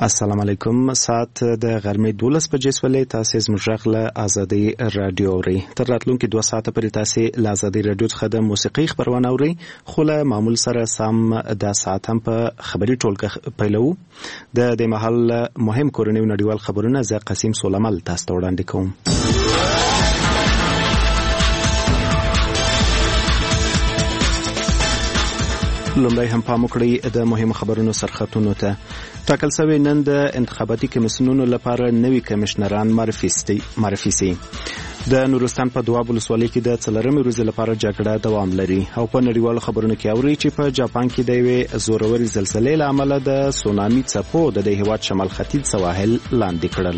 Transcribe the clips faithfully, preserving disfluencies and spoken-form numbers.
السلام علیکم. ساعت د غرمې دولس بجې سولې. تاسو زموږ غږ له آزادۍ رادیو اورئ. تر راتلونکي دوه ساعته پورې تاسو له آزادۍ رادیو څخه د موسیقي خبرونه اورئ، خو له معمول سره سم د ساعت هم په خبري ټولګه پیلو. د دې مهال مهم کورنیو نړیوال خبرونه زه قاسم سولمل تاسو ته وړاندې کوم. لومړی هم پام وکړئ د مهمو خبرونو سرخطونو ته. ټاکل شوی نن د انتخاباتي کمیسیونونو لپاره نوي کمشنران معرفي سي. د نورستان په دواب ولسوالۍ کې د څلورمې ورځې لپاره جګړه دوام لري. او په نړیوالو خبرونو کې اوري چې په جاپان کې د یوې زوروري زلزلې له امله د سونامي څپو د دې هېواد شمال ختیځ سواحل لاندې کړل.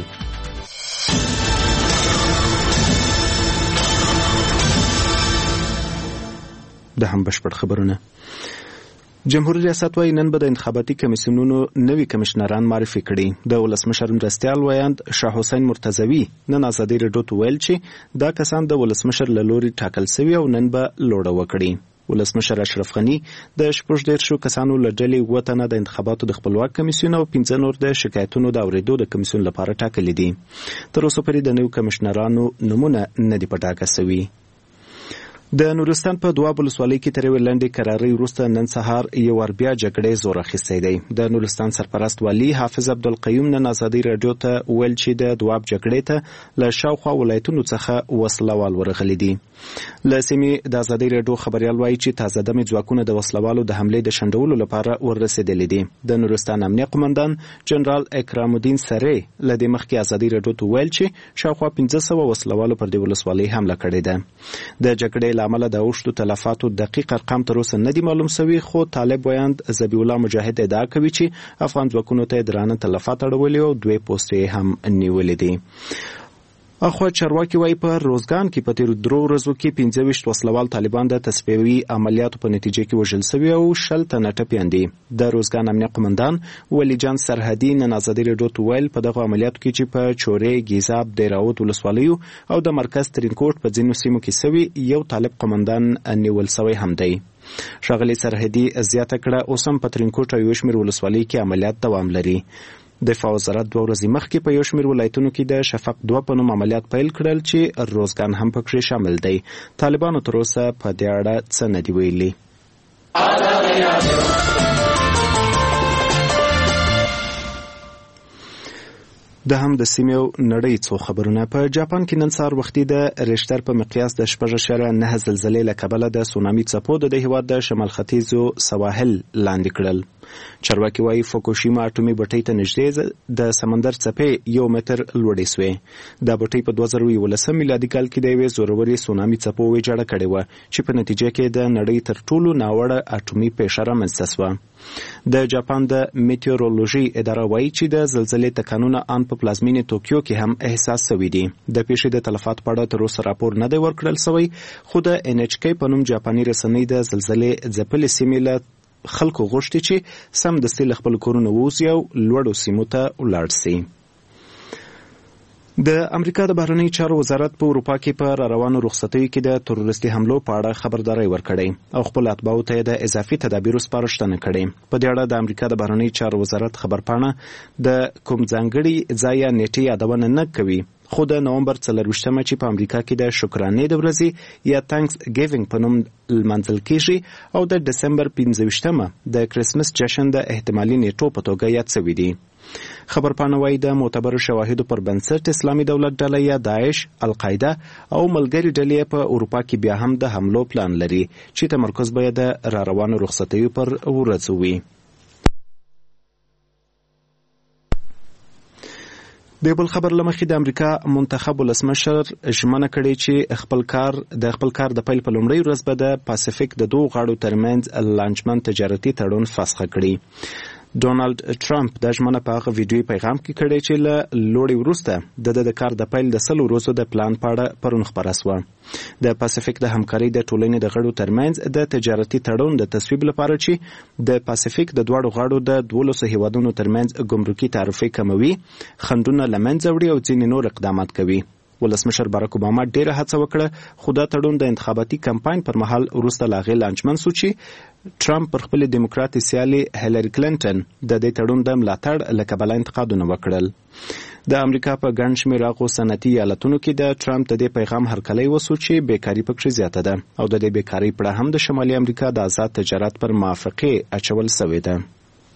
د هم بشپړ خبرونه. جمهوریت ریاست وايي نن به د انتخاباتي کمیسیونونو نوي کمشنران معرفي کړي. د ولسمشر مرستیال ویاند شاه حسین مرتضوی نن آزادۍ رادیو ته ویل چې دا کسان د ولسمشر له لوري ټاکل شوي او نن به لوړه وکړي. ولسمشر اشرف غنی د شپږ دیرشو کسانو له ډلې اووه تنه د انتخاباتو د خپلواک کمیسیون او پنځه نور د شکایتونو د اورېدو د کمیسیون لپاره ټاکلي دي. تر اوسه پورې د نوي کمشنرانو نومونه نه دي په ټاکه شوي. د نورستان په دواب ولسوالۍ کې تر یوې لنډې کرارۍ وروسته نن سهار یو ور بیا جګړې زور اخیستی دی. د نورستان سرپرست والي حافظ عبدالقیوم نن آزادۍ رادیو ته ویل چې د دواب جګړې ته له شاوخوا ولایتونو څخه وسلوال ورغلي دي. له سیمې د آزادۍ رادیو خبریال وایي چې تازه دمې ځواکونه د وسلوالو د حملې د شنډولو لپاره وررسېدلي دي. د نورستان امنیه قومندان جنرال اکرام الدین سری له دې مخکې آزادۍ رادیو ته ویل چې شاوخوا پنځه سوه وسلوالو پر دې ولسوالۍ حمله کړې ده. د جګړې له امله د اوښتو تلفاتو دقیق ارقام تر اوسه نه دي معلوم شوي، خو طالب ویاند ذبیح الله مجاهد ادعا کوي چې افغان ځواکونو ته درانه تلفات اړولي او دوې پوستې هم نیولې دي. اخوا چارواکي وايي په روزګان کې په تیرو درو ورځو کې پنځه ویشت وسلوال طالبان د تصفیوي عملیاتو په نتیجه کې وژل شوي او شل تنه ټپیان دي. د روزګان امنیه قومندان ولی جان سرحدي نن آزادۍ رادیو ته ویل په دغه عملیاتو کې چې په چورې، ګیزاب، دیراوت ولسوالیو او د مرکز ترینکوټ په ځینو سیمو کې سوي یو طالب قومندان نیول شوی هم دی. ښاغلي سرحدي زیاته کړه اوس هم په ترینکوټ او یو شمېر ولسوالۍ کې عملیات دوام لري. دفاع وزارت دوه ورځې مخکې په یو شمېر ولایتونو کې د شفق دوه په نوم عملیات پیل کړل چې روزګان هم پکې شامل دی. طالبانو تر اوسه په دې اړه څه نه دي ویلي. د هم د سیمې او نړۍ څو خبرونه. په جاپان کې نن سهار وختي د ریشتر په مقیاس د شپږ اعشاریه نه زلزلې له کبله د سونامي څپو د دې هېواد د شمال ختیځو سواحل لاندې کړل. چارواکي وايي فوکوشیما اټومي بټۍ ته نږدې د سمندر څپې یو متر لوړې سوې. دا بټۍ په دوه زره یولسم میلادي کال کې د یوې زورورې سونامي څپو ویجاړه کړې وه چې په نتیجه کې د نړۍ تر ټولو ناوړه اټومي پیښه رامنځته سوه. د جاپان د میټیورولوژي اداره وايي چې د زلزلې تکانونه ان په پلازمینې توکیو کې هم احساس شوي دي. د پیښې د تلفات په اړه تر اوسه راپور نه دی ورکړل شوی، خو د ان ایچ کی په نوم جاپاني رسنۍ د زلزلې ځپلې سیمې له خلکو غوښتي چې سم دستي له خپل کورونو ووځي او لوړو سیمو ته ولاړ سي. د امریکا د بهرنیو چارو وزارت په اروپا کې په را روانو رخصتیو کې د تروریستي حملو په اړه خبرداری ورکړی او خپل اتباعو ته د اضافي تدابیرو سپارښتنه کړې. په دې اړه د امریکا د بهرنیو چارو وزارت خبرپاڼه د کوم ځانګړي ځای یا نیټې یادونه نه کوي، خو د نومبر څلرویشتمه چې په امریکا کې د شکرانې د ورځې یا تانکس ګیوینګ په نوم لمانځل کیږي او د ډسمبر پنځه ویشتمه د کرسمس جشن د احتمالي نیټو په توګه یاد شوي دي. خبرپاڼه وايي د معتبرو شواهدو پر بنسټ اسلامي دولت ډله یا داعش، القاعده او ملګري ډلې په اروپا کې بیا هم د حملو پلان لري چې تمرکز به د را روانو رخصتیو پر ورځو وي. د بل خبر لمخې د امریکا منتخب ولسمشر ژمنه کړې چې خپل کار د خپل کار د پیل په لومړۍ ورځ به د پاسفیک د دوه غاړو ترمنځ لانجمن تجارتي تړون فسخ کړي. ډونالد ټرمپ د ژمنه په هغه ویډیوي پیغام کې کړی چې له لوړې وروسته د د کار د پیل د سلو ورځو د پلان په اړه پرون خپره سوه. د پاسفیک د همکارۍ د ټولنې د غړو ترمنځ د تجارتي تړون د تصویب لپاره چې د پاسفیک د دواړو غاړو د دولسو هیوادونو ترمنځ ګمرکي تعرفې کموي، خنډونه له منځه وړي او ځینې نور اقدامات کوي. ولسمشر باراک اوباما ډیره هڅه وکړه خو دا تړون د انتخاباتي کمپاین پر مهال وروسته لا غیر لانجمن شو چې ټرمپ پر خپل دیموکراتي سیالي هیلری کلینټن د دې تړون د ملاتړ له کبله انتقادونه وکړل. د امریکا په ګڼ شمېر هغو صنعتي ایالتونو کې د ټرمپ د دې پیغام هرکلی وسو چې بیکاري پکې زیاته ده او د دې بیکاري پړه هم د شمالي امریکا د آزاد تجارت پر موافقې اچول سوې ده.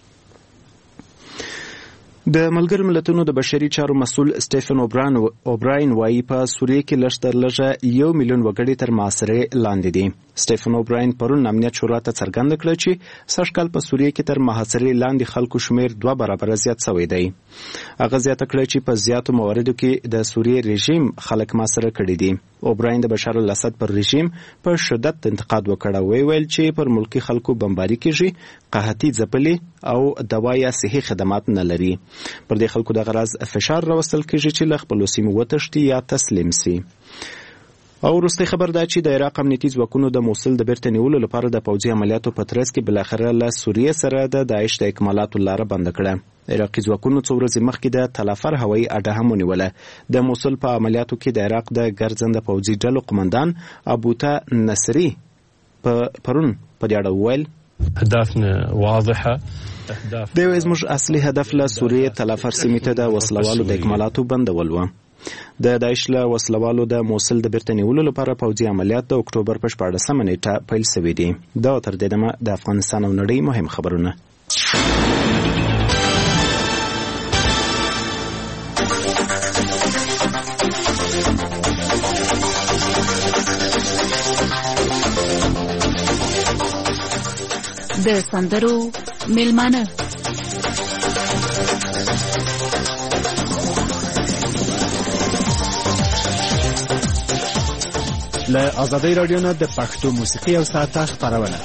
د ملګرو ملتونو د بشري چارو مسؤل سټیفن اوبراین وایي په سوریه کې لږ تر لږه یو میلیون وګړي تر محاصرې لاندې دي. سټیفن اوبراین پرون امنیت شورا ته څرګنده کړه چې سږ کال په سوریه کې تر محاصرې لاندې خلکو شمیر دوه برابره زیات شوی دی. هغه زیاته کړه چې په زیاتو مواردو کې د سوریې رژیم خلک محاصره کړي دي. اوبراین د بشار الاسد پر رژیم په شدت انتقاد وکړ او ویل چې پر ملکی خلکو بمباري کیږي، قحطي ځپلي او دوا یا صحي خدمات نه لري. پر دې خلکو د غرض فشار راوستل کیږي چې له خپلو سیمو وتښتي یا تسلیم سي. او وروستۍ خبر دا چې د عراق امنیتي ځواکونو د موصل د بیرته نیولو لپاره د پوځي عملیاتو په ترڅ کې بالاخره له سوریې سره د داعش د اکمالاتو لاره بنده کړه. عراقي ځواکونو څو ورځې مخکې د تلافر هوایي اډه هم ونیوله. د موصل په عملیاتو کې د عراق د ګرځنده پوځي ډلو قمندان ابوتا نصري په پرون په دې اړه وویل اهدافنا واضحه. دوی زموږ اصلي هدف له سوریې تلافر سیمې ته د وسلوالو د اکمالاتو بندول و. د داعش له وسلوالو د موصل د بیرته نیولو لپاره پوځي عملیات د اکتوبر په شپاړسمه نیټه پیل شوي دي. دا تر دې دمه د افغانستان او نړۍ مهم خبرونه. د سندرو میلمانه له آزادۍ رادیو نه د پښتو موسیقي او ساعته خپرونه.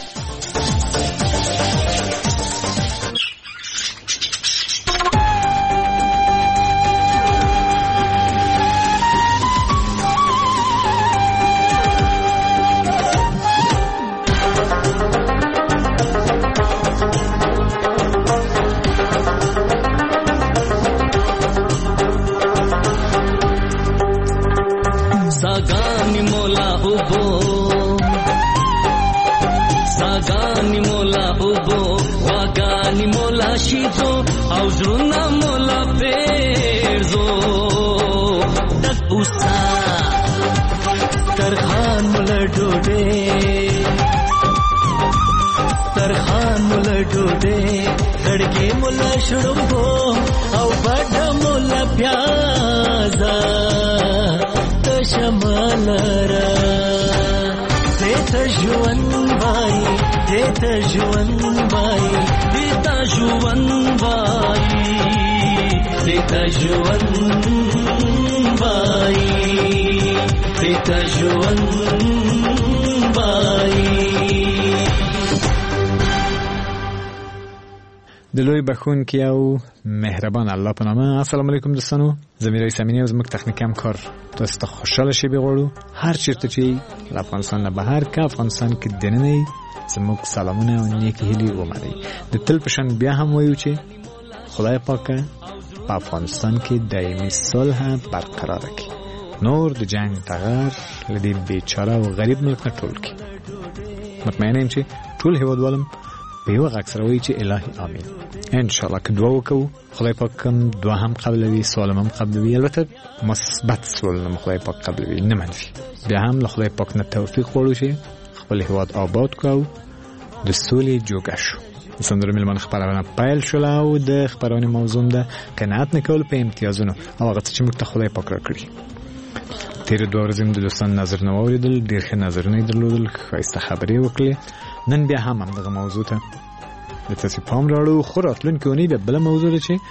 د لوی بخښونکي او مهربان الله په نامه. السلام علیکم دوستانو، زه میرای سامینی او زموږ تخنیکي همکار تاسو ته خوشاله شئ بغواړو هر چیرته چې له افغانستان نه بهر که افغانستان کې دننه زموږ سلامونه او نیکې هیلې ومنئ. د تل په شان بیا هم وایو چې خدای پاک په افغانستان کې دایمي صلح برقرار کړي، نور د جنگ ټغر له دې بیچاره او غریب ملک نه ټول کړي. مطمئنه یم چې ټول هیوادوالم په یو غږ سره وایي چې الهي آمین. ان شاء الله که دعا وکړو خدای پاک هم دعا هم قبلوي، سوال هم قبلوي، البته مثبت سوال هم خدای پاک قبلوي نه منفي. بیا هم له خدای پاک نه توفیق غواړو چې خپل هیواد آباد کړو، د سولې جوګه شو. د سندرو میلمانه خپرونه پیل شوله او د خپرونې موضوع ده قناعت نه کول په امتیازونو او هغه څه چې موږ ته خدای پاک راکړي. تېرې دوه ورځې د دوستانو نظرونه واورېدل، ډېر ښه نظرونه یې درلودل، ښایسته خبرې وکړې. نن بیا هم همدغه موضوع ته د تاسې پام راوړو، خو راتلونکې اونۍ بیا بله موضوع ده چې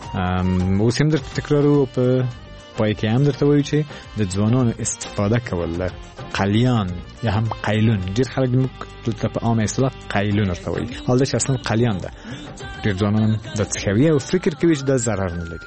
اوس هم درته تکرارو، په پای کې هم درته وایو چې د ځوانانو استفاده کول له قلیان یا هم قیلون. ډېر خلک موږ دلته په عامه اصطلاح قیلون ورته وایي، حال دا چې اصلا قلیان ده. ډېر ځوانان دا څښوي او فکر کوي چې دا ضرر نه لري.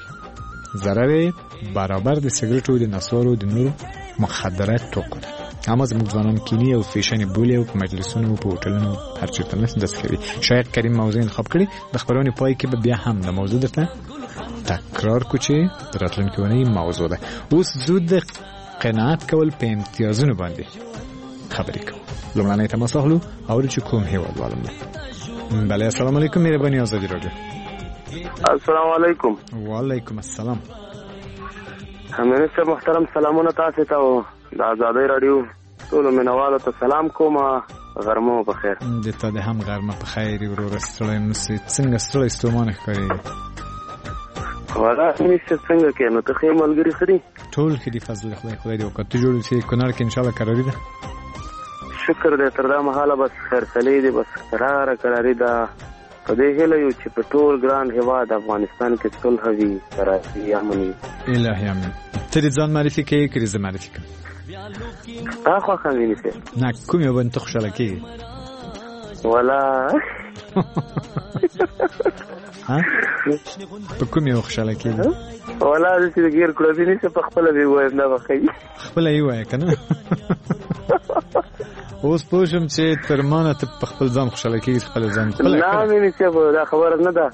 ضرر برابر د سګرټو، د نسوارو، د نورو مخدرات توکو ده. اما زموږ ځوانان کینی او فیشن بولي او په مجلسونو او په هوټلونو هر چیرته نه داس کوي. شاید کریم موضوع انتخاب کړي. د خبرونې پای کې به بیا هم د موضوع درته تکرار کو چې راتلونکې ونې موضوع ده. اوس زود قناعت کول په امتیازونو باندې خبرې کوو. لومړنی تماس اخلو او چې کوم هیواد والم ده. بله السلام علیکم مهرباني آزادی رادیو. السلام علیکم. وعلیکم السلام. امین صاحب محترم سلامونه تاسو ته او د آزادی رادیو ټول مینوالو ته سلام کوم. غرمه په خیر. د ته د هم غرمه په خیر ورور ستړی نسی څنګه ستړی ستومانه ښکاري. ولا هیڅ څنګه کې نو ته خې ملګری خري ټول کې دی فضل خدای خدای دې وکړي ته جوړ شي کونړ کې ان شاء الله قراري ده. شکر دې تر دا مهاله بس خیر سلی دې بس قرار قراري ده په دې هله یو چې په ټول ګران هیواد افغانستان کې صلح وي راځي امني الهي امين. ته دې ځان معرفي کې کړې زه معرفي کوم. تاسو خامینه څه نه کوم یو بنت خوشاله کې ولا ها په کوم یو خوشاله کې ولا چې غیر کړو دې څه په خپل دی وای نه وخی خپل یې وای کنه. اوس پوښم چې ترمانه ته په خپل ځان خوشاله کې خپل ځان خپل نه مې څه دا خبره نه ده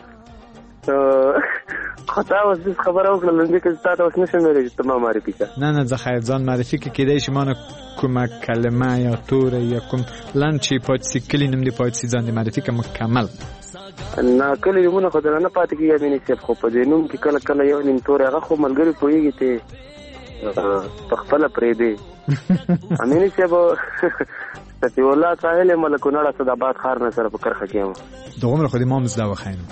خطا اوس خبره وکړل چې تاسو اوس نشئ مې ته ما معرفي کا نه نه زه خیر ځان معرفي کې کېدای شي مانه کومه کلمه یا تور یا کوم لن چې پاتې کلی نم دی پاتې ځان دی معرفي کوم مکمل نه کلی یمونه خو نه پاتې کیږي مې نشي خو په دې نوم کې کله کله یو نیم تور هغه خو ملګری پويږي ته خپل پرې دی امینه چې به ستې ولا ساحل ملک نړه صدابات خار نه سره په کرخه کېم دومره خو دې ما مزدا وخاینم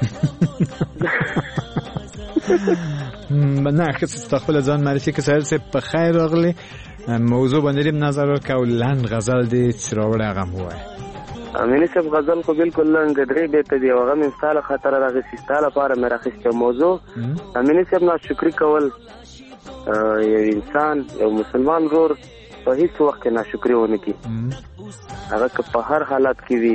نه خص استغفر ځان معرفي کې سهل سه په خیر راغلی موضوع باندې نظر ورکاو لند غزل دې چراوړ هغه وای امینه چې غزل خو بالکل لنګ درې به ته دی هغه مثال خطر راغی ستاله لپاره مې راخسته موضوع امینه چې نه شکر کول یو انسان یو مسلمان ورور په هیڅ وخت نه شکر ونه کی هغه په هر حالت کې وي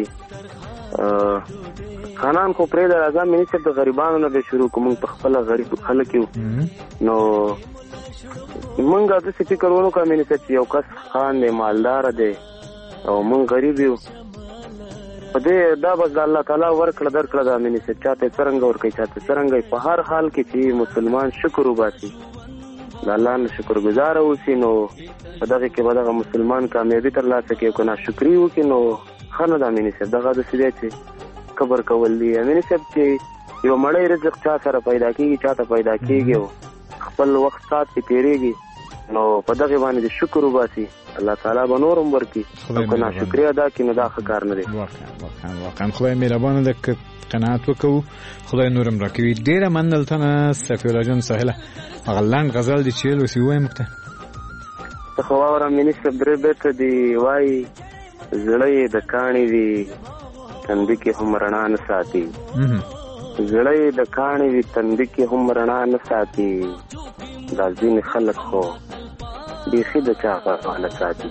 خانان خو پرې د اعظم منیسب د غریبانو نه به شروع کوم په خپل غریب خلک یو نو مونږ د څه فکر ونه کوم منیسب یو کس خان دی مالدار دی او مونږ غریب یو په دې دا بس الله تعالی ورکړه درکړه د منیسب چاته څنګه ورکړي چاته څنګه په هر حال کې چې مسلمان شکر وباسي د الله نه شکر گزار اوسې نو په دغه کې به دغه مسلمان کامیابي ترلاسه کوي که ناشکري وکړي نو ښه نه ده امیني صاحب دغه داسې دی چې کبر کول دي امیني صاحب چې یو مړی رزق چا سره پیدا کېږي چا ته پیدا کېږي او خپل وخت ساعت کې تېرېږي نو په دغې باندې د شکر وباسي الله تعالی به نور هم ورکړي او که ناشکري ادا کړي نو دا ښه کار نه دی واقعا واقعا خدای مهربانه ده که قناعت وکړو خدای نور هم راکوي ډېره مننه نه صفي الله جان ساحله هغه لنډ غزل دی چې ویل ووایم ته ته خو واوره میني صاحب درې بیته دي وایي زړه یې د کاڼي وي تندي کې هم رڼا نه ساتي زړه یې د کاڼي وي تندي کې هم رڼا نه ساتي دا ځینې خلک خو بیخي د چا پروا نه ساتي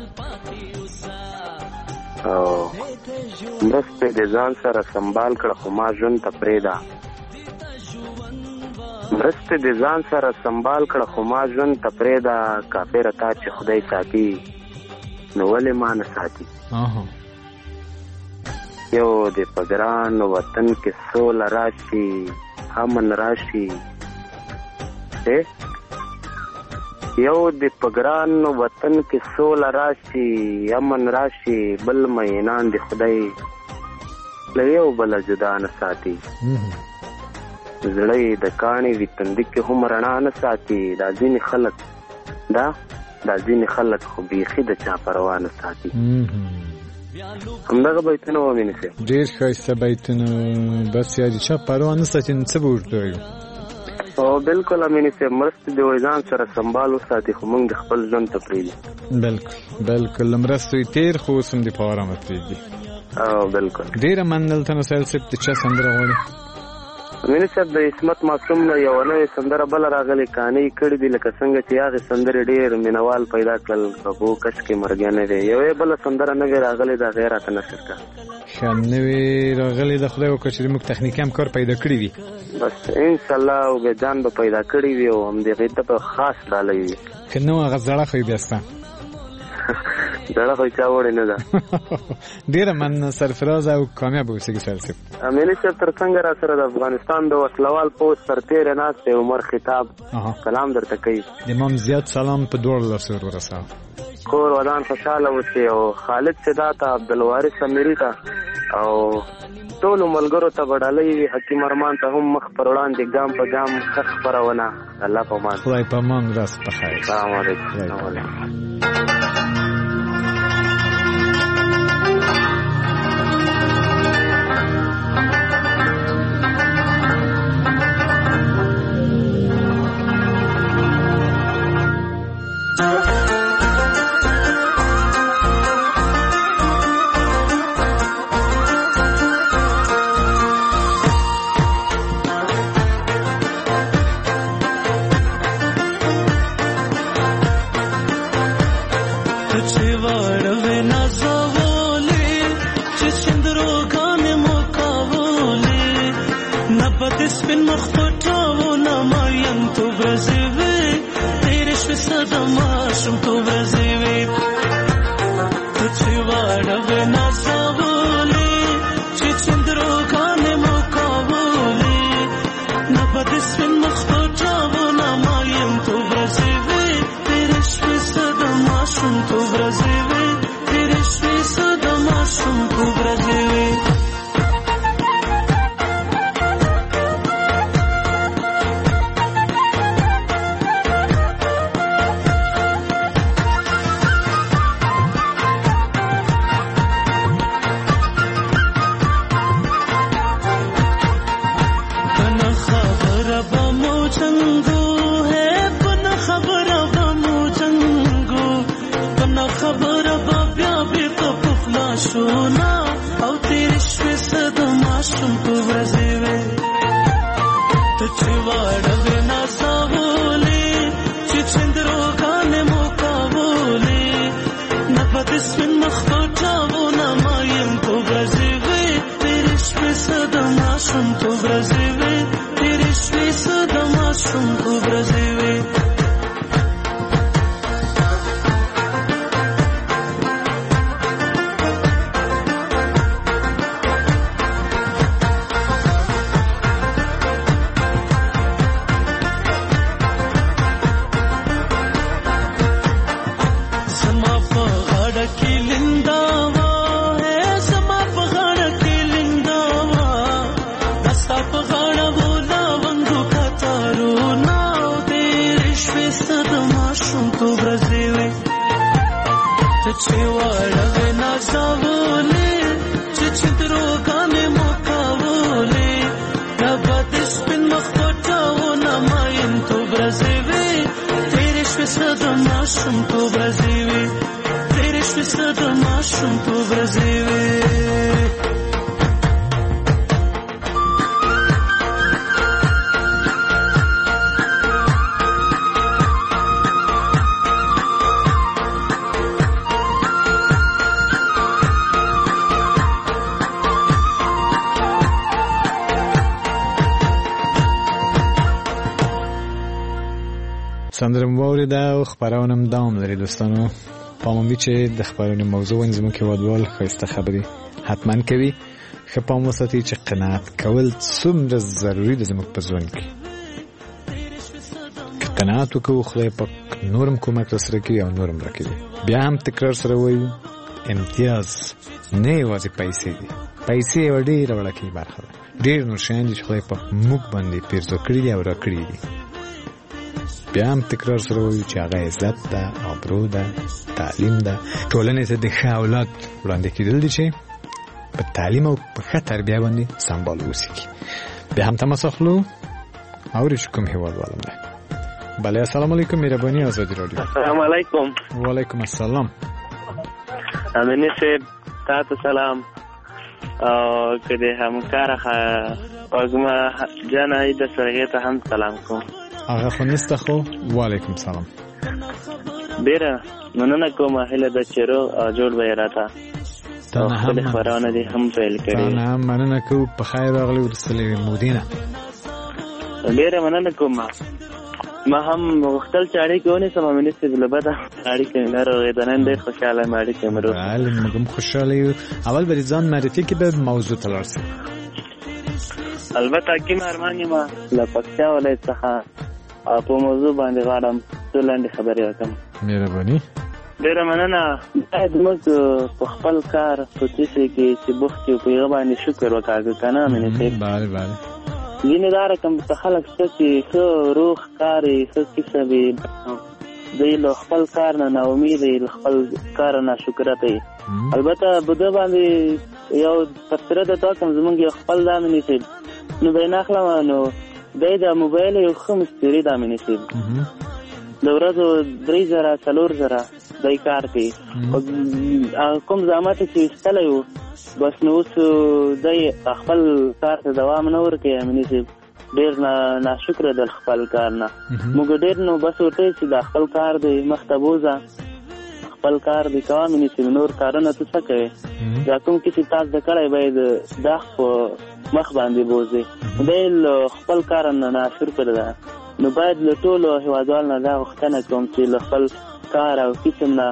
او مرستې د ځان سره سنبال کړه خو ما ژوند ته پرېږده مرستې د ځان سره سنبال کړه خو ما ژوند ته پرېږده کافره تا چې خدای ساتي نو ولې ما نه ساتي یو د په ګران وطن کې سوله راشي امن راشي یو د په ګران وطن کې سوله راشي امن راشي بل مینان د خدای له یو بله جدا نه ساتي زړه یې د کاڼي وي تندي کې هم رڼا نه ساتي دا ځینې خلک دا دا ځینې خلک خو بیخي د چا پروا نه ساتي همدغه بیتونه ومینې صاحب ډېر ښایسته بیتونه بس یادي چا پروا نه ساتي نو څه به ورته وایو او بالکل امینې صاحب مرستې د ځان سره سنبال وساتي خو موږ د خپل ژوند ته پرېږدي بالکل بالکل له مرستو یې تېر خو اوس هم دې په ارامه پرېږدي او بالکل ډېره مننه ته نو سهیل صاحب د چا سندره غواړي امینې صاحب د عصمت معصوم نه یوه نوې سندره بله راغلې کانې کړي دي لکه څنګه چې هغې سندرې ډېر مینوال پیدا کړل په کش کې مرګیانې دی یوې بله سندره نوې راغلې د هغې راته نشر کړه ښه نوې راغلې د خدای وکړه چې موږ تخنیکي همکار پیدا کړي وي بس انشاءالله عبید جان به پیدا کړي وي او همدغې ته به خاص ډالۍ وي که نه هغه زړه خو یې بیا سته دړه خو چا وړې نه ده. ډېره من سرفراز او کامیاب اوسېږي سهیل صاحب. امیني صاحب تر څنګه را سره د افغانستان د وسلوال پوځ سرتېری ناست دی عمر خطاب سلام درته کوي. د امام زیات سلام په دواړو لاسو ور ورسوه. کور ودان خوشحاله اوسئ او خالد سادات ته عبدالوارث امیري ته او ټولو ملګرو ته به ډالۍ وي. حکیم ارمان ته هم مخ پر وړاندې ګام په ګام ښه خپرونه. الله په امان. خدای په امان. راست په خیر. السلام علیکم. السلام علیکم. سندرم واورید او خبرانم دوام لري دوستانو. پام وی چې د خبرونو موضوع زموږ کې ودوال خسته خبري حتما کوي. خو پام وساتئ چې قناعت کول څومره ضروری دي زموږ په ژوند کې. قناعت وکړو خدای پاک نورم کومک سره کوي او نورم راکوي. بیا هم تکرار سره وایو امتیاز نه یوازې پیسې دي. پیسې یو ډېره وړه برخه ده. ډېر نور شیان دي چې خدای پاک موږ باندې پیرزو کړي دي او راکړي دي. بیا هم تکرار سره وایو چې هغه عزت ده، آبرو ده، تعلیم ده. ټولنې ته د ښه اولاد وړاندې کېدل دي چې په تعلیم او په ښه تربیه باندې سمبال اوسېږي. بیا هم تماس اخلو اورې چې کوم هېوادوالم دی. بله السلام علیکم. مهرباني آزادي راډیو. السلام علیکم. وعلیکم السلام. امینی صاحب تاسو سلام او که د همکار وګما جنای د سرغه ته هم سلام کوم. هغه خو نسته خو. وعلیکم سلام. ډیره مننه کوم هله د چیرو جوړ به راته. تنه هم خبرونه دي هم فعال کړي. تنه هم مننه کوم په خیر راغلی ورسلې مودینه. ډیره مننه کوم. ما هم وختل چې اړیکې ونیسم مې نسې له بده اړیکې نه راغېده نن ډېر خوشحاله یم اړیکې مې روغ بله موږ هم خوشحاله یو اول به ځان معرفي کړي به موضوع ته لاړ شو البته حکیم ارمان یم له پکتیا ولایت څخه او په موضوع باندې غواړم څو لنډې خبرې وکړم مهرباني ډېره مننه باید موږ په خپل کار په څه شي کې چې بوخت یو په هغه باندې شکر وکړو که نه امینه صاحب بله بله ځینې دا رقم څه خلک شته چې ښه روغ کار یې ښه کسب یې دوی له خپل کار نه ناامیده یې له خپل کاره ناشکرته یې البته بده باندې یو تبصره درته وکړم زموږ یو خپل دا امینه صاحب نو به یې نه اخلم نو دی د موبایل یو ښه مستري د امینه صاحب د ورځو درې زره څلور زره دی کار کوي کوم زحمت چې ایستلی و بس نو اوس دی خپل کار ته دوام نه ورکوي امیني صاحب ډېر ناشکره د خپل کار نه موږ ډېر نو بس ورته چې دا خپل کار دی مخته بوځه خپل کار دی کوه امیني صاحب نور کارونه ته څه کوې دا کوم کسې تاسو د کړی باید دا په مخ باندې بوځې دی له خپل کار نه ناشکره ده نو باید له ټولو هېوادوالو نه دا غوښتنه کوم چې له خپل کار او کسب نه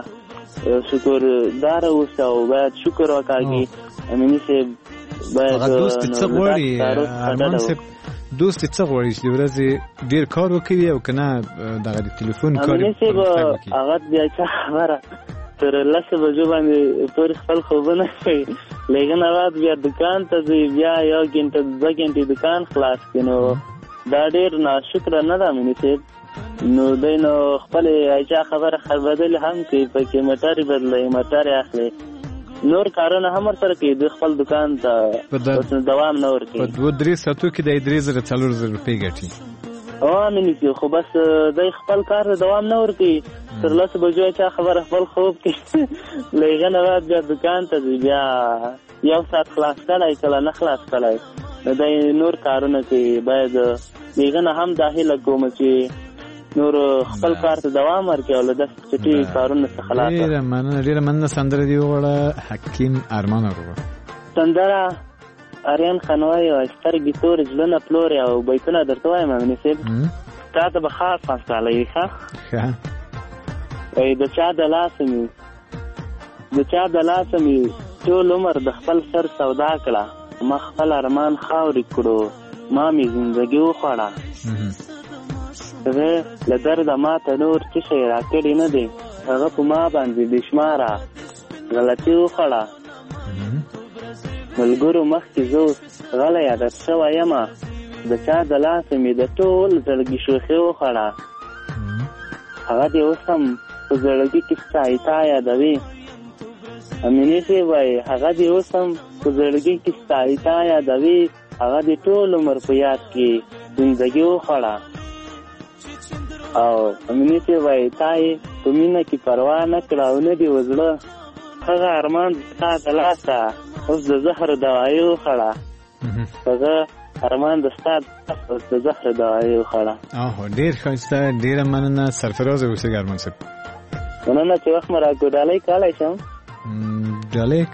شکرداره اوسه او باید شکر وکاږي امیني صاحب باید دوست څه غواړي ارمان صاحب دوست څه غواړي چې د ورځې ډېر کار وکړي او که نه دغه د تلیفون کار امیني صاحب هغه بیا څه خبره تر لسو بجو باندې پورې خپل خوبونه کوي لیکن بعد بیا دکان ته ځي بیا یو ګنټه دوه ګنټې دکان خلاص کړي نو دا ډېر ناشکره نه ده امیني صاحب نو دی نو خپلې ایچا خبره خربدل هم کوي پکې موټرې بدلوي موټرې اخلي نور کارونه هم ورسره کوي د خپل دکان ته دوام نه ورکوي په دوه درې ساعتو کې دی درې زره څلور زره روپۍ ګټي او امیني صاحب خو بس دی خپل کار ته دوام نه ورکوي تر لسو بجو ایچا خبره خپل خوب کوي له هغه نه بعد بیا دکان ته ځي بیا یو ساعت خلاص کړی کله نه خلاص کړی نو دی نور کارونه کوي باید د هغه نه هم دا هیله کوم چې نور خپل کار ته دوام ورکړي او له داسې چټي کارونو څخه خلاص ډېره مننه ډېره مننه سندره دې وغواړه حکیم ارمان وروړه سندره اریان خانوای او سترګې تورې زړونه پلورې او بیتونه درته وایم امیني صاحب تا ته به خاص خاص کاله ښه وایي د چا د لاسه مې د چا د لاسه مې ټول عمر د خپل سر سودا کړه ما خپل ارمان خاورې کړو ما مې زندګي وخوړه هغه له درده ما ته نور څه شی راکړی نه دی هغه په ما باندې بې شماره غلطي وخوړه ملګرو مخکې زه اوس غلی عادت شوی یمه د چا د لاسه مې د ټول زړګي شوخي وخوړه هغه دې اوس هم په زړګي کې ستا یادوي امیني صاحب وایي هغه دې اوس هم په زړګي کې ستا یادوي هغه دې ټول عمر په یاد کې زندګي وخوړه او امیني صاحب وایي تا یې په مینه کې پروا نه کړه او نه دې وزړه هغه ارمان ستا د لاسه اوس د زهر دوایي وخوړه هغه ارمان د ستا اوس د زهر دوایي وخوړه اوهو ډېر ښایسته ډېره مننه سرفرازه اوسېږه ارمان صاحب مننه چې وخت مې راکړو ډالۍ کولی شم ډالۍ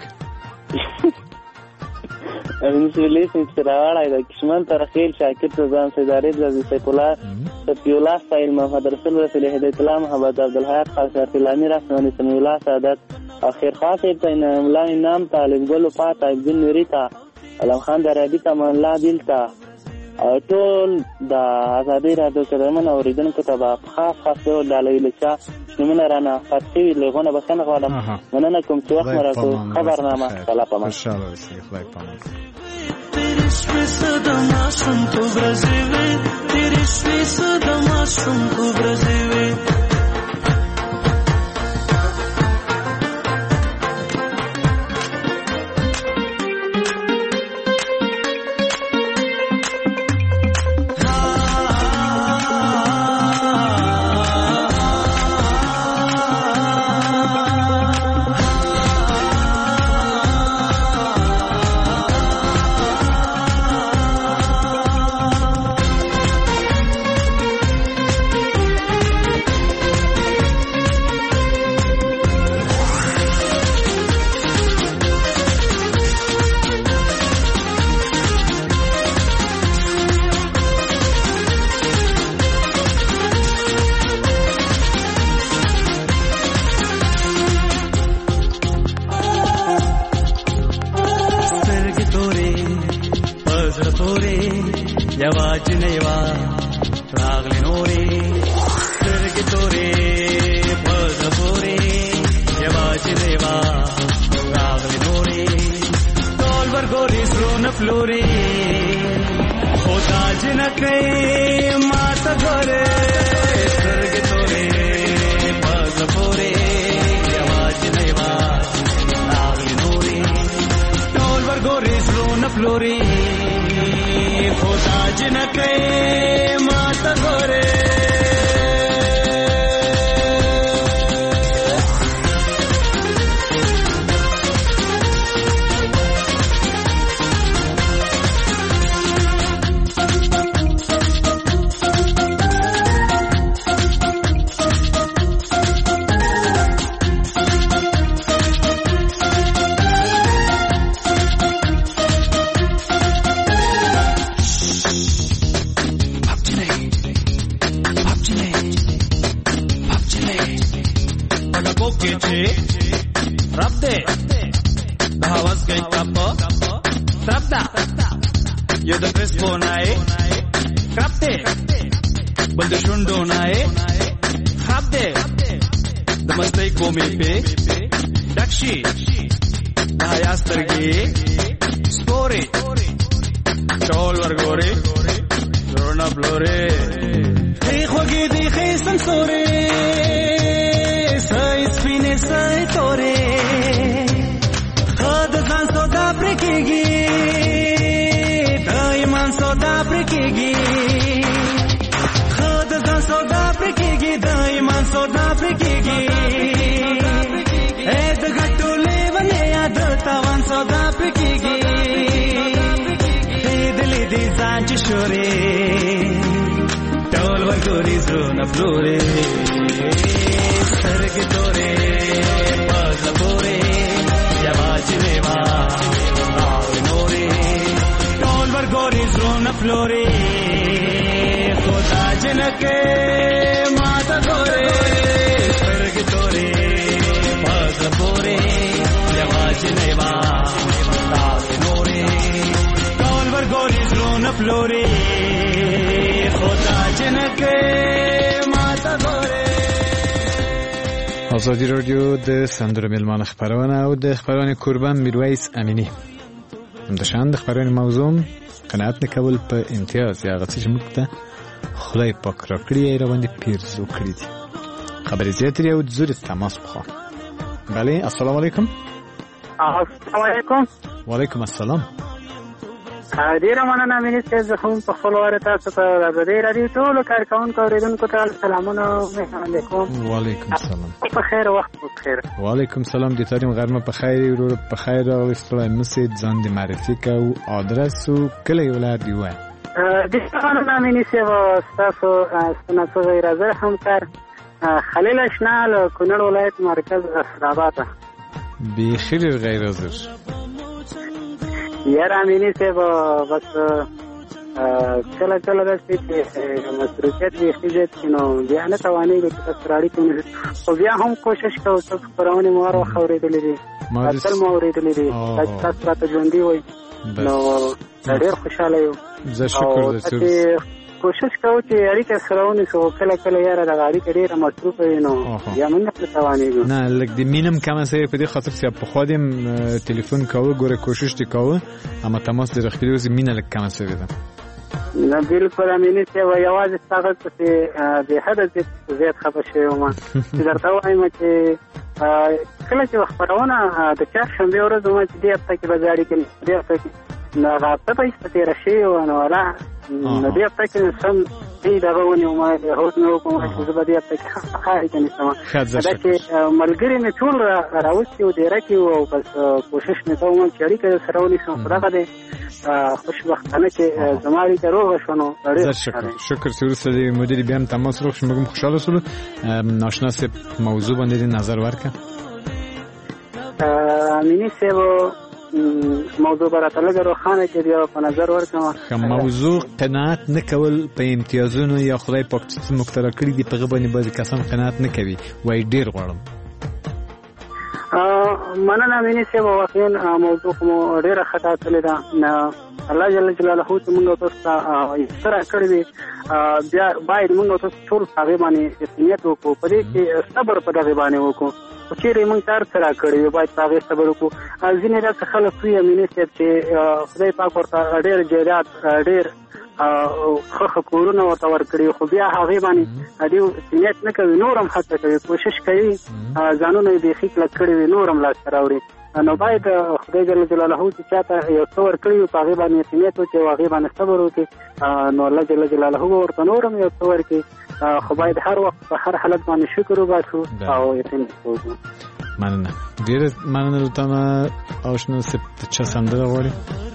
امیني صاحب لیسم چې راوړی د کشمن ترخیل شاکر رضوان سیداري رضي سیف الله صفي الله سایل محمد رسول رسول هدایت الله محمد عبدالحیات خاص ارتلانی رسمانی سمی الله سعادت آخر خاص ابتین املائی نام طالب گلو پا طایب دن نوری تا علم خان در عبی تا من لا دیل تا ټول د آزادۍ راډیو کډمن اوریدونکو ته به خاص خاص ډول ډالۍ لچا نومونه رانه پات شوي لغونه بخښنه غواړم مننه کوم چې وخت مې راکړو خبرنامه خلا په من تیری شوی صدا ماشوم تو برزی وی تیری شوی صدا ماشوم تو برزی وی یواز نیوا راغلی نوري سترګې تورې په پورې یواز نیوا راغلی نوري ټول ورګوري سرونه فلوري او تاج نه کوي ماته ګوره سترګې تورې په پورې یواز نیوا راغلی نوري ټول ورګوري سرونه فلوري او تاج نه کوي ماته ګوره آزادی رادیو د سندره میلمانه خبرونه او د خبرونه قربان میرویس امینی همداشان د خبرونه موضوع قناعت نکول په امتیاز یا غڅ چې موږ ته خدای پاک را کړی را باندې پیرزو کړی دي خبرې زیاتې او زور تماس بخوا بله السلام علیکم السلام علیکم وعلیکم السلام ډیره مننه مینه زه هم په خپل واره تاسو ته د دې راډیو ټولو کارکونکو اوریدونکو ته سلامونه علیکم وعلیکم السلام په خیر وخت په خیر وعلیکم السلام د تاریم غرمه په خیر ورو په خیر او استلای مسید ځان د معرفي کو ادرس او کلی ولایت دی وای د څنګه مینه سیوا تاسو تاسو غیر هم کار خلیل اشنال کونړ ولایت مرکز اسراباد به خیر غیر حاضر یاره مینه سیوا بس کله کله د سپیچ مسؤلیت وی خېجت نو بیا نه توانې د تسراړي کوم او بیا هم کوشش کوو چې پرونه مو ورو خورېدلې دي اصل مو ورېدلې دي تاسو راته ژوندۍ وای نو ډېر خوشاله یو زه شکر درته کوشش کوو چې اړیکه سره ونیسو کله کله یاره د اړیکې ډېره مصروفه وي نو بیا موږ نه توانېږو نه لږ د مینم کمه سوې په دې خاطر چې په خوا دې تلیفون کوو ګوره کوشش دې کوو اما تماس دې رخېدلی اوس مینه لږ کمه سوې ده نه بالکل امینه سیوا یوازې ستاسو پسې بې حده زیات خفه شوی وم چې درته وایم چې کله چې خپرونه د چهارشنبې ورځ وم چې دې هفته کې به زه اړیکې دې هفته کې نو هغه هفته به ایسته تېره شوې وه نو ولا نو دې هفته کې سم دې دغه ونیوم هوډ مې وکړم چې زه به دې هفته کې ښه اړیکه نیسم دا چې ملګري مې ټول راوستي وو ډېره کې وو او بس کوشش مې کوم چې اړیکه سره ونیسم خو دغه دی خوشبختانه چې زما اړیکه روغه شوه نو ډېر شکر شکر چې وروسته د مدیر بیا هم تماس روغ شو موږ هم خوشحاله شولو ناشنا صاحب موضوع باندې نظر ورکړه امیني صاحب موضوع براته لږ روښانه کړي او په نظر ورکړم موضوع قناعت نه کول په امتیازونو یا خدای پاک چې موږ ته راکړي دي په هغه باندې بعضې کسان قناعت نه کوي وایي ډېر غواړم مننه امیني صاحب واقعا موضوع مو ډېره ښه ټاکلې ده الله جل جلاله ته موږ تاسو ته سره کړی وي بیا باید موږ تاسو ټول هغه باندې نیت وکړو په دې کې صبر په دغه باندې وکړو چې موږ تر سره کړی وي باید هغه صبر وکړو ځینې راته خلک وي امینه چې خدای پاک ورته ډېر جیدات ډېر خو کورونه ورته ورکړي خو بیا هغه باندې دې نیت نه کوي نورم هڅه کوي کوشش کوي ځانونه دې خېک لکړي وي نورم لا سره وړي نو باید خدای جل جلاله چې چاته یو څور کړی په هغه باندې نیت وکړي او هغه باندې صبر وکړي نو الله جل جلاله ورته نورم یو څور کوي خو باید هر وخت په هر حالت باندې شکر وباسو او یقین وکړو. مننه ډیر مننه تاسو آشنا سپت چا سندره غواړي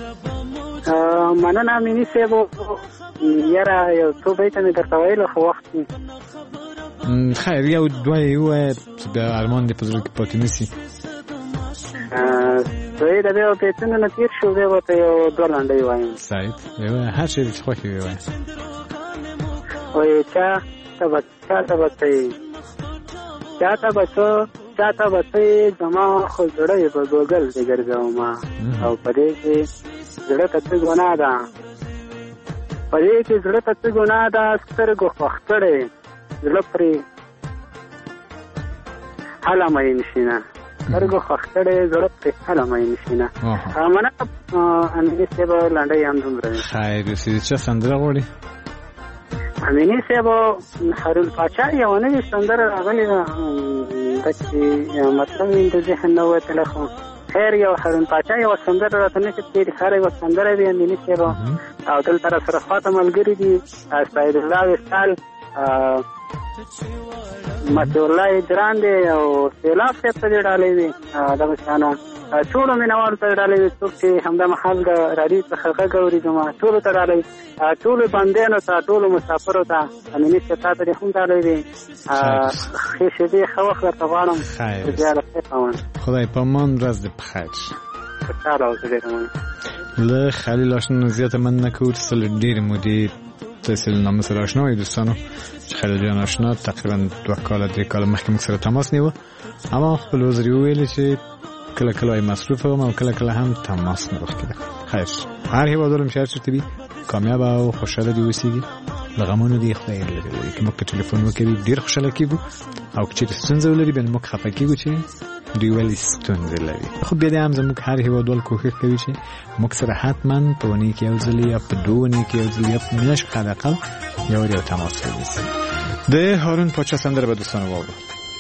مننه مینی سیبو یاره یو څو بیت مې درته ویل خو وخت خیر یو دوه یو د ارمان د پزړه کې پاتې نسی دوی د یو پیټونو نه تیر شو به وته یو دوه لاندې وایم سایت یو هر شي چې خوښي وي وایم وای چا تبا چا تبا ته چا تبا ته چا تبا ته زما خو جوړې په ګوګل کې ګرځاو ما او پدې کې زړه ته ګناه ده پدې کې زړه ته ګناه ده سترګو خوښړې زړه پرې حاله مې نشینه سترګو خوښړې زړه پرې حاله مې نشینه امنه امنه سبا لاندې یم دومره خیر دې چې سندره غوړي امینی صاحب هارون پاچا یو نه سندره راغلی ده چې مطلب یې د ذهن نه وته خو خیر یو هارون پاچا یو سندره راته نه چې خیر یو سندره دی امینی صاحب او دل تر سره خاطر ملګری دي سید الله وستال مته الله دران دی او سیلاب څخه ته ډالې دي دا څنګه ټول مینوال ته ډالې څوک چې همدا محل د رادي څخه غوړي جما ټول ته ډالې ټول باندې ته ټول مسافر ته امینه ته ته هم ډالې دي خې شه دې خو وخت ته غواړم خدای په مان راز دې بخیر تعالوا زه له خلیل آشنا زیات من نکوت سل ډیر مودي تسل نام سره آشنا وي دوستانو چې خلیل جان آشنا تقریبا دوه کال درې کال مخکې موږ سره تماس نیو اما خپل وزري ویل چې کله کله مصروف او کله کله هم تماس نه وکړه. خیر هر هیوا دلم شهر چرته بي کامیاب او خوشاله دي وسیږي لغمونو دي خدای لري چې موږ ټلیفون وکړي ډیر خوشاله کیږو او چې ستونزه ولري بل موږ خفه کیږو چې دوی ولې ستونزه لري خو بیا هم زموږ هر هیوا دل کوښښ کوي چې موږ سره حتما په ونی کې یو ځل یا په دوه ونی کې یو ځل یا په میاشت خداقل یو یو تماس ونیسي. د هارون پاچا سندره به دوستانو واورو.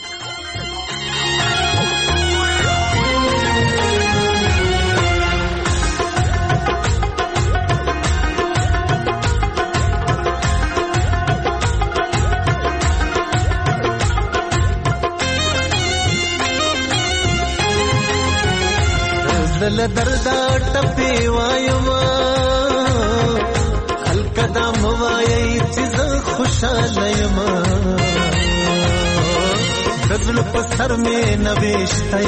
دل دردا ټپي وایما خلک دا موایي چې خوشاله یم دل په سر مې نوښتې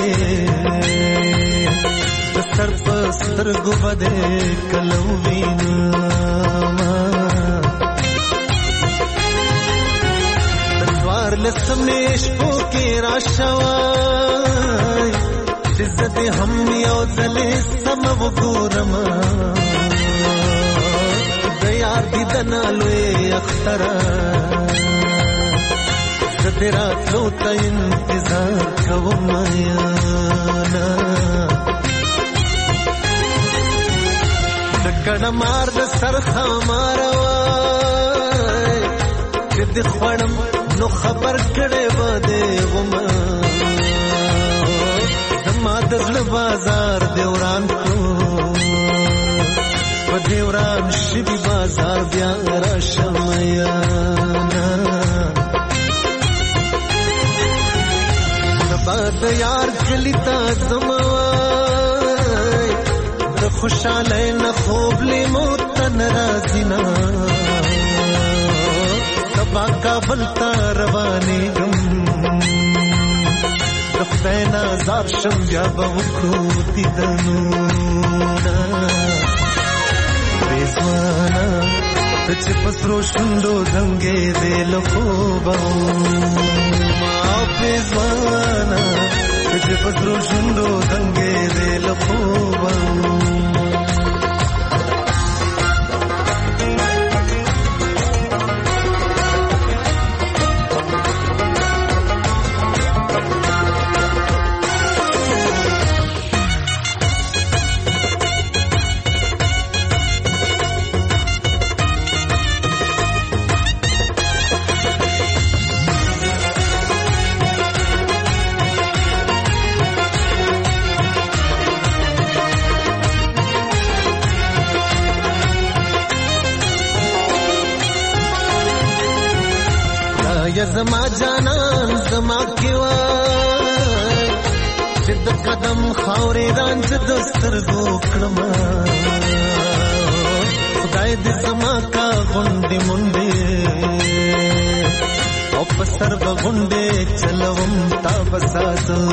د سر په سترګو باندې کلو وینم د دوار لسمې شپو کې راشوي عزت هم یو ځلې سم وګورم د یار دیدن لوی اختر سترا څو ته انتظار کوم یانا د کډه مار د سر خمار وای چې د خوړم نو خبر کړي بده غم ما دل بازار دیوران کو په دیوران شي بازار بیا را شمیانا د باد یار کلیتا زموای د خوشاله نه خوب لیمو تن رازینا سبا کابل تا رواني گم خداینا زار شم بیا به وکړو دیدنونه بېزوانا ته چې په سرو شونډو دنګې دې له خوبه ما بېزوانا ته چې په سرو شونډو دنګې دې له خوبه یا زما جانان زما کې وای چې د قدم خاورې رانچ د سترګو کړم خدای دې زما کا غونډې مونډې او په سر به غونډې چلوم تا بساتم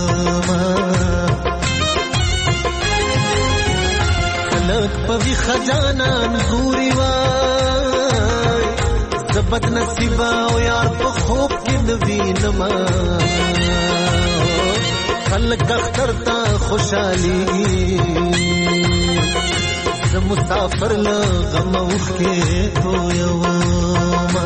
خلق په وی خجانان ګوري وای زبد نصیبا او یار په خوب کې د وینما خلق اختر تا خوشالي ز مسافر ل غم اوخ کې تو یو ما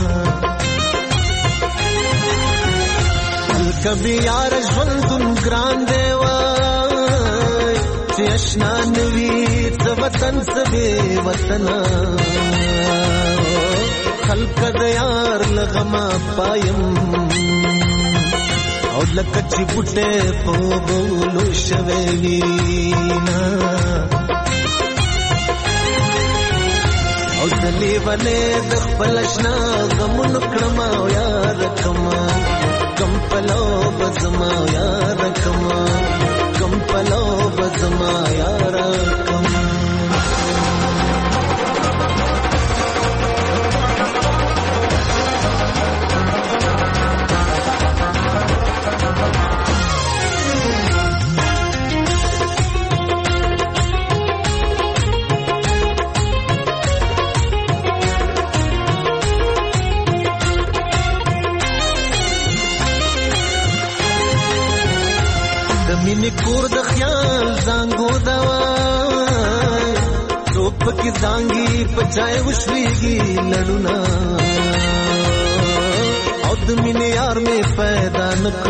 کبھی یار ژوندون ګران دی وای چې آشنا نوي څه وطن څه بې وطن خلق د یار لغما پایم او لکه چې بوټه په بولو شوي وینا او دلی ولې د خپل آشنا غمون کړم او یار کما کم پلو بزما یار کما کم پلو بزما یار کما مینې کور د خیال زانګو دوای روپ کې زانګي پچای وشويږي لړونا او د مینې یار مې پیدا نک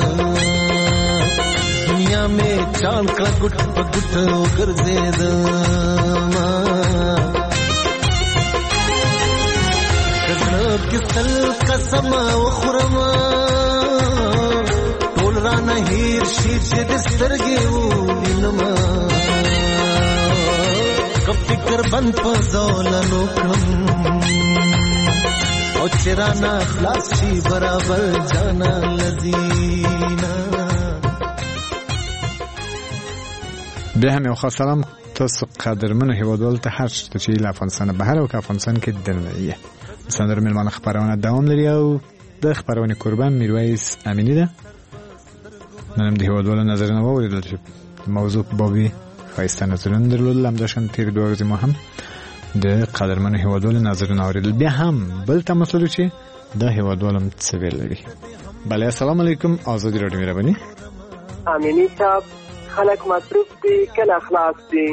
دنیا مې چان کړه ګټ په ګټ ګرځېد ما کله کې تل قسم وخورم رانا هیر شیر چې د سترګې وینما کب فکر بند په زولنو کړم او چې رانا خلاص شي برابر جانا لذینا بیا هم یو خاص سلام تاسو قدرمنو هیوادوال ته هر څه چې له افغانستان بهر او افغانستان کې دننه سندره ملمانه خبرونه دوام لري او د خبرونه قربان میرویس امینی ده نن د هیوادوالو نظرونه واوریدل چې موضوع بابي خایسته نظرونه درلودل هم داشتن تیر دوه ورځې ما هم د قدرمنو هیوادوالو نظرونه اوریدل بیا هم بل تمثیل چې د هیوادوالو څه ویل لري بله السلام علیکم آزادی رادیو مهرباني امینی صاحب خلک مصروف دي کله اخلاص دي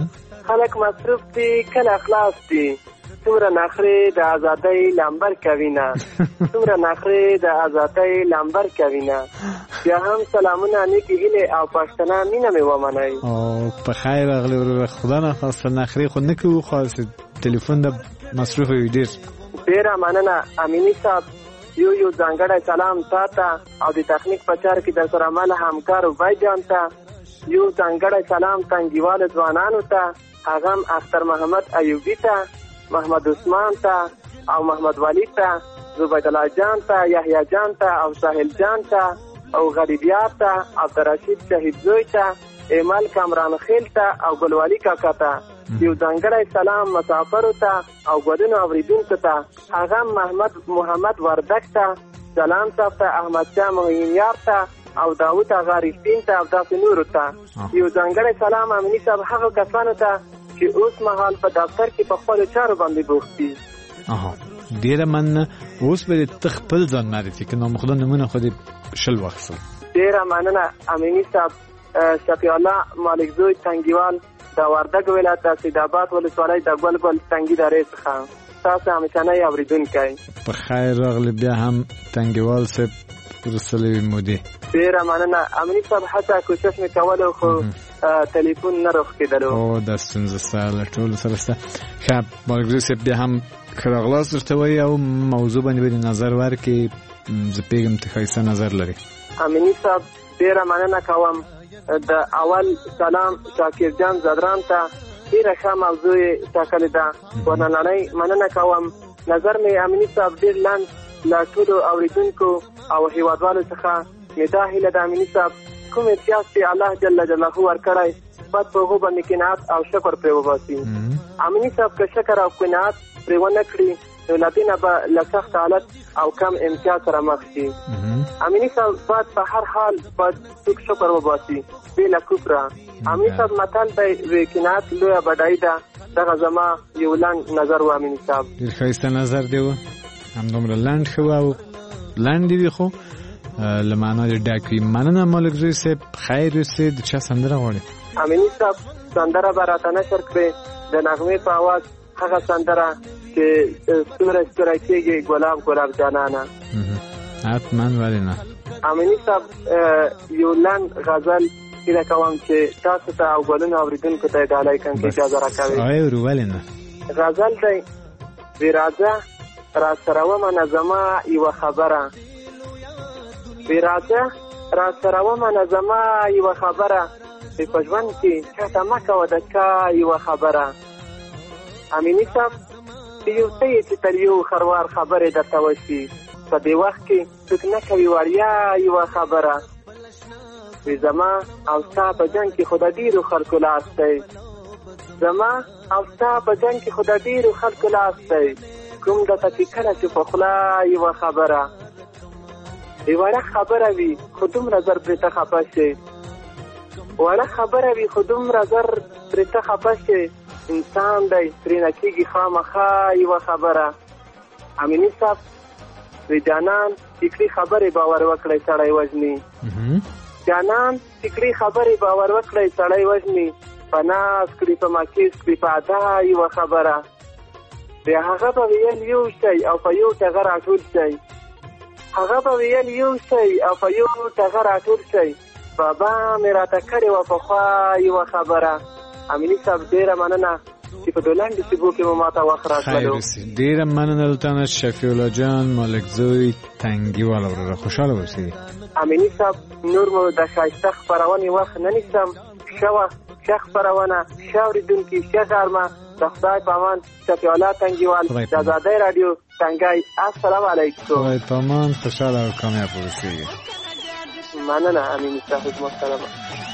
خلک مصروف دي کله اخلاص دي څومره نخرې د ازادۍ لمبر کوي نه څومره نخرې د ازادۍ لمبر کوي نه بیا هم سلامونه نیکې هیلې او پښتنه مینه مې ومنئ او په خیر راغلی وروره خدا نخواسته نخرې خو نه کوو خاص تلیفون د مصروف وي ډېر ډېره مننه امیني صاحب یو یو ځانګړی سلام تا ته او د تخنیک په چار کې در سره مل همکار وبای جان ته یو ځانګړی سلام تنګیوالو ځوانانو ته هغه هم اختر محمد ایوبي ته محمد عثمان ته او محمد ولی ته زبید الله جان ته یحیی جان ته او ساحل جان ته او غریبیار ته عبدالرشید شهید زوی ته ایمال کامران خیل ته او ګلوالی کاکا ته یو ځانګړی سلام مسافرو ته او ګډونو اوریدونکو ته هغه محمد محمد وردک ته سلام صاحب ته احمد شاه مهیار ته او داوود اغا رښتین ته او داسې نورو ته یو ځانګړی سلام امني صاحب هغه کسانو ته چې اوس مهال په دفتر کې په خپلو چارو باندې بوخت دي اها ډېره مننه اوس به دې ته خپل ځان معرفي کړې نو خدای نمونه خو دې شل واخیستل ډېره مننه امیني صاحب شفیع الله مالک زوی تنګیوال د وردګ ولایت د سیدآباد ولسوالۍ د ګل ګل تنګي درې څخه تاسو همیشنی اورېدونکی په خیر راغلی بیا هم تنګیوال صاحب رسلې مودې ډېره مننه امیني صاحب هڅه کوشش مې کولو خو تلیفون نه روښ کېدلو او دا ستونزه ستا له ټولو سره شته ښه ملګري صاحب بیا هم ښه راغلاست درته وایي او موضوع باندې به دې نظر ورکړې زه پوهېږم ته ښایسته نظر لرې امیني صاحب ډېره مننه کوم د اول سلام شاکر جان زدران ته ډېره ښه موضوع یې ټاکلې ده ورننۍ مننه کوم نظر مې امیني صاحب ډېر لنډ له ټولو اوریدونکو او هیوادوالو څخه مې دا هیله ده امیني صاحب کوم امتیاز چې الله جل جلاله ورکړی باید په هغو باندې قناعت او شکر پرې وباسي. امیني صاحب که شکر او قناعت پرې ونه کړي نو له دې نه به له سخت حالت او کم امتیاز سره مخ شي. امیني صاحب باید په هر حال باید څوک شکر وباسي بې له کفره. امیني صاحب متل دی وی قناعت لویه بډایي ده. دغه زما یو لنډ نظر و امیني صاحب. ډېر ښایسته نظر دی و، همدومره لنډ ښه و او لنډ دی وي خو له معنا دې ډک وي. مننه ملک زوی صاحب. خیر اوسې. د چا سندره غواړې؟ امیني صاحب سندره به راته نشر کړې د نغمې په اواز هغه سندره چې ستوری ستوری کېږي ګلاب ګلاب جانانه. حتما ولې نه. امیني صاحب یو لنډ غزل هیله کوم چې تاسو ته او ګلونو اوریدونکو ته یې ډالۍ کړم چې اجازه راکوئ. وایو ولې نه. غزل دی وی راځه را سره ومنه زما یوه خبره، وی راځه را سره ومنه زما یوه خبره، وی په ژوند کې چاته مه کوه د چا یوه خبره. امیني صاحب یو څه یې چې تر یو خروار خبرې درته وشي په دې وخت کې څوک نه کوي وړیا یوه خبره. وی زما او ستا په جنګ کې خو د ډېرو خلکو لاس دی، زما او ستا په جنګ کې خو د ډېرو خلکو لاس دی، کوم درته چې کله چې په خوله یوه خبره وی وړه خبره وي خو دومره زر پرې ته خفه شي، وړه خبره وي خو دومره زر پرې ته خفه شي، انسان دی ترېنه کېږي خامخا یوه خبره. امیني صاحب وی جانان فکري خبرې باور وکړی سړی وژني، جانان فکري خبرې باور وکړی سړی وژني، په ناز کړي په مکیز کړي په ادا یوه خبره. بیا هغه به ویل یو شی او په یو ټغه راټول شي، هغه به ویل یو شی او په یو ټغه راټول شي، بابا مې راته کړې وه پخوا یوه خبره. امیني صاحب ډېره مننه چې په دو لنډو شېبو کې مو ماته وخت راکړلو. ډېره مننه له تا نه شفیع الله جان ملک زوی تنګي والا وروره. خوشحاله اوسئ. امیني صاحب نور مو د ښایسته خپرونې وخت نه نیسم. ښه وخت، ښه خپرونه، ښه اورېدونکي، ښه غرمه. د خدای په امان شفیع الله تنګیوال د ازادۍ راډیو تنګی. السلام علیکم. خدای په امان. خوشحاله او کامیاب اوسئ. مننه امیني صاحب. محترمه.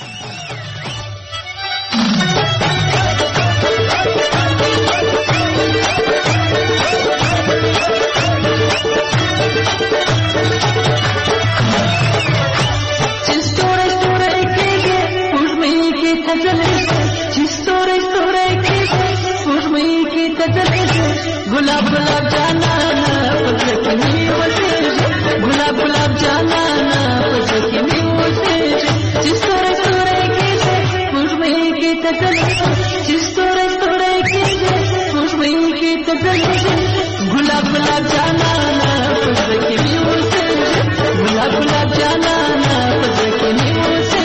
गुलाब गुलाब जाना ना पचकनी वसे, गुलाब गुलाब जाना ना पचकनी वसे, जिस तरह तरह के से खुशबू की तकल, जिस तरह तरह के से खुशबू की तकल, गुलाब गुलाब जाना ना पचकनी वसे, गुलाब गुलाब जाना ना पचकनी वसे.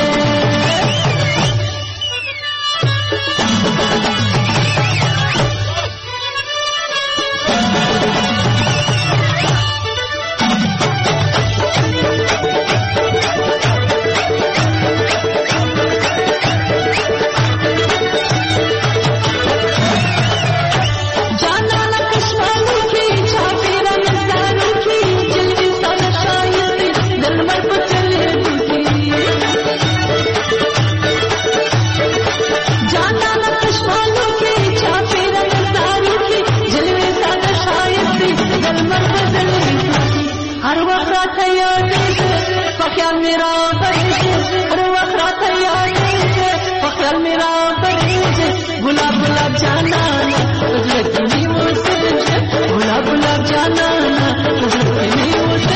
गुलाब गुलाब जाना ना पचकनी वसे, गुलाब गुलाब जाना ना पचकनी वसे.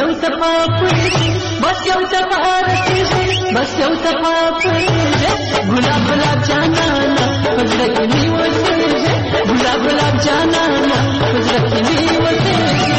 یو تفاپر بس یو تفارسیږي بس یو تفاپر ګلاب ګلاب جانانا پزړه کې نیولې ګلاب ګلاب جانانا پزړه کې نیولې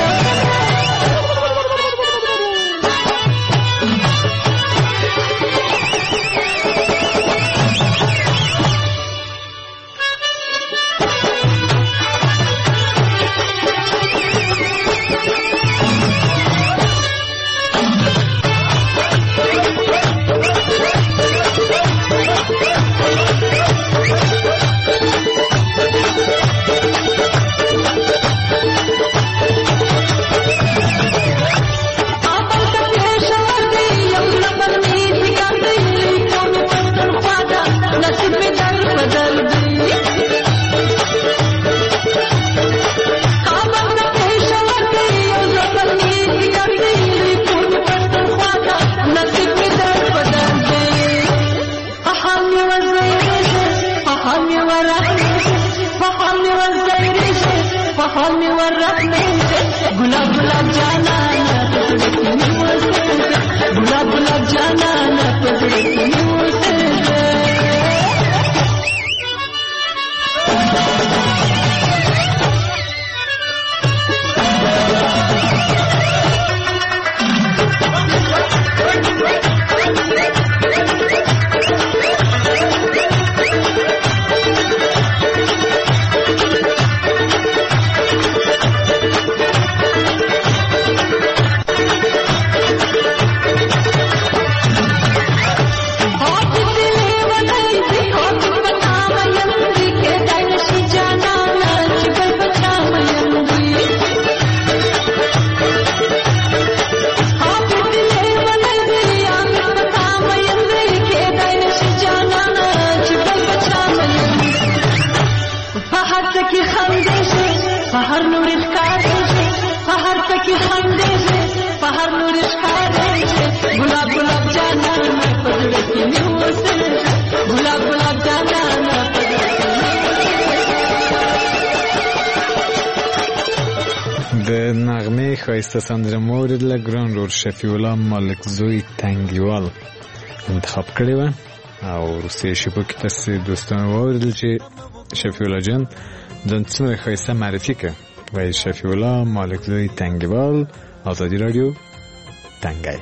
خایسته سندره مورد له ګران رور شفیع الله مالک زوی تنگیوال انتخاب کړی و او روسیې شپو کې تاسو دوستانو واوریدل چې شفیع الله جان د څومره خایسته معرفي کړ وای شفیع الله مالک زوی تنگیوال آزادی رادیو تنگای